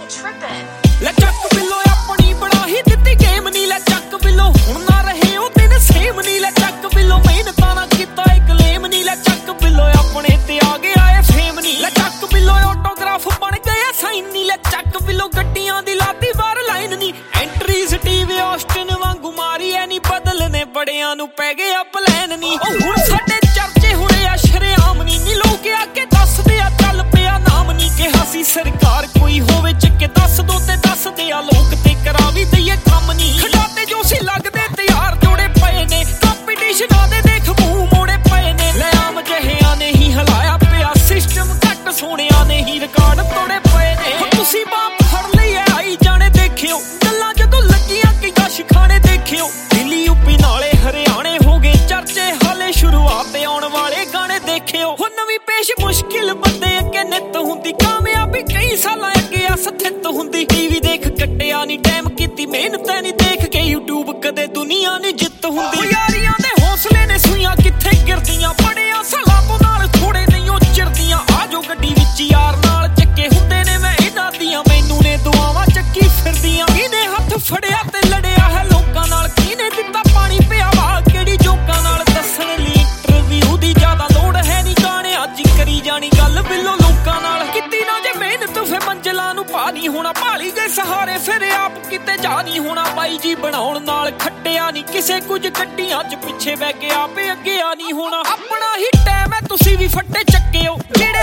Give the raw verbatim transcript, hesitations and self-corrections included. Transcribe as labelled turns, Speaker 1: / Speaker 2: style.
Speaker 1: ਲੈ ਚੱਕ ਬਿੱਲੋ ਆਪਣੀ ਬਣਾ ਹੀ ਦਿੱਤੀ ਗੇਮ ਨੀ ਲੈ ਚੱਕ ਬਿੱਲੋ ਹੁਣ ਨਾ ਰਹੇ ਉਹ ਦਿਨ ਸੇਮ ਨੀ ਲੈ ਚੱਕ ਬਿੱਲੋ ਮਿਹਨਤਾਂ ਨਾ ਕੀਤਾ ਇੱਕ ਕਲੇਮ ਨੀ ਲੈ ਚੱਕ ਬਿੱਲੋ ਆਪਣੇ ਤੇ ਆ ਗਿਆ ਏ ਫੇਮ ਨੀ ਲੈ ਚੱਕ ਬਿੱਲੋ ਆਟੋਗ੍ਰਾਫ ਬਣ ਗਿਆ ਸਾਈਨ ਨੀ ਲੈ ਚੱਕ ਬਿੱਲੋ ਗੱਡੀਆਂ ਦੀ ਲਾਤੀ ਵਾਰ ਲਾਈਨ ਨੀ ਐਂਟਰੀ ਸਟੀਵ ਆਸਟਨ ਵਾਂਗੂ ਮਾਰੀ ਐ ਨੀ ਬਦਲਨੇ ਬੜਿਆਂ ਨੂੰ ਪੈ ਗਏ ਆ ਪਲਾਨ ਨੀ ਉਹ ਹੁਣ ਸਾਡੇ ਚਰਚੇ ਹੋਏ ਆ ਸ਼ਰੇਆਮ ਨੀ ਨੀ ਲੋਕ ਆ ਕੇ ਦੱਸਦੇ ਆ ਚੱਲ ਪਿਆ ਨਾਮ ਨੀ ਕਿਹਾ ਸੀ ਸਰਕਾਰ ਕੋਈ ਹੋਵੇ ਚੱਕੇ ਦੱਸ ਦੋ ਤੇ ਦੱਸਦੇ ਆ ਲੋਕ ਤੇ ਕਰਾ ਵੀ ਦਈਏ ਕੰਮ ਨੀ ਖੜਾਤੇ ਜੋ ਸੀ ਲੱਗਦੇ ਤਿਆਰ ਜੋੜੇ ਪਏ ਨੇ ਕੰਪੀਟੀਸ਼ਨਾਂ ਦੇ ਦੇਖ ਮੂੰਹ ਮੋੜੇ ਪਏ ਨੇ ਲੈ ਆਮ ਜਹਿਆਂ ਨੇ ਹੀ ਹਲਾਇਆ ਪਿਆ ਸਿਸਟਮ ਘੱਟ ਸੋਹਣਿਆਂ ਨੇ ਹੀ ਰਿਕਾਰਡ ਤੋੜੇ ਪਏ ਨੇ ਹੁਣ ਤੁਸੀਂ ਬਾਪ ਫੜ ਲਈ ਐ ਆਈ ਜਾਣੇ ਦੇਖਿਓ ਗੱਲਾਂ ਜਦੋਂ ਲੱਗੀਆਂ ਕਿ ਜਸ਼ ਖਾਣੇ ਦੇਖਿਓ ਦਿੱਲੀ ਯੂਪੀ ਨਾਲੇ ਹਰਿਆਣੇ ਹੋ ਗਏ ਚਰਚੇ ਹਾਲੇ ਸ਼ੁਰੂਆਤ ਆਉਣ ਵਾਲੇ ਗਾਣੇ ਦੇਖਿਓ ਹੁਣ ਨਵੀਂ ਪੇਸ਼ ਮੁਸ਼ਕਿਲ ਬੰਦੇ ਅੱਗੇ ਨਿੱਤ ਹੁੰਦੀ ਕਾਮਯਾਬੀ ਕਈ ਸਾਲਾਂ ਅੱਗੇ ਆ ਸਥਿਤ ਹੁੰਦੀ ਟੀਵੀ ਦੇਖ ਕੱਟਿਆ ਨੀ ਟਾਈਮ ਕੀਤੀ ਮਿਹਨਤ ਨਹੀਂ ਦੇਖ ਕੇ YouTube ਕਦੇ ਦੁਨੀਆ ਨੀ ਜਿੱਤ ਹੁੰਦੀ ਯਾਰੀਆਂ ਦੇ ਹੌਸਲੇ ਨੇ ਸੂਈਆਂ ਕਿੱਥੇ ਗਿਰਦੀਆਂ ਬੜਿਆਂ ਸਾਲਾਂ ਤੋਂ ਨਾਲ ਥੋੜੇ ਨਹੀਂ ਉਹ ਚਿਰਦੀਆਂ ਆਜੋ ਗੱਡੀ ਵਿੱਚ ਯਾਰ ਨਾਲ ਚੱਕੇ ਹੁੰਦੇ ਨੇ ਮੈਂ ਇਹਨਾਂ ਦੀਆਂ ਮੈਨੂੰ ਨੇ ਦੁਆਵਾਂ ਚੱਕੀ ਫਿਰਦੀਆਂ ਇਹਨੇ ਹੱਥ ਫੜਿਆ ਤੇ ਲੜਿਆ ਹੈ ਲੋਕਾਂ ਨਾਲ ਕਿਹਨੇ ਦਿੱਤਾ ਪਾਣੀ ਪਿਆ ਵਾ ਕਿਹੜੀ ਜੋਕਾਂ ਨਾਲ ਦੱਸਣ ਲਈ ਇੰਟਰਵਿਊ ਦੀ ਜ਼ਿਆਦਾ ਲੋੜ ਹੈ ਨੀ ਗਾਣੇ ਅੱਜ ਕਰੀ ਜਾਣੀ ਗੱਲ ਬਿੱਲੋ ਲੋਕਾਂ ਨਾਲ ਕੀਤੀ ਨਾ ਜੇ ਮਿਹਨਤ ਫੇ ਮੰਜ਼ਿਲਾਂ ਨੂੰ ਪਾ ਨਹੀਂ ਹੋਣਾ ਭਾਲੀ ਜੇ ਸਹਾਰੇ ਫਿਰ ਆਪ ਕਿਤੇ ਜਾ ਨਹੀਂ ਹੋਣਾ ਬਾਈ ਜੀ ਬਣਾਉਣ ਨਾਲ ਖੱਟਿਆ ਨਹੀਂ ਕਿਸੇ ਕੁਝ ਗੱਡੀਆਂ 'ਚ ਪਿੱਛੇ ਬਹਿ ਕੇ ਆਪੇ ਅੱਗੇ ਆ ਨਹੀਂ ਹੋਣਾ ਆਪਣਾ ਹੀ ਟਾਈਮ ਹੈ ਤੁਸੀਂ ਵੀ ਫੱਟੇ ਚੱਕਿਓ ਜਿਹੜੇ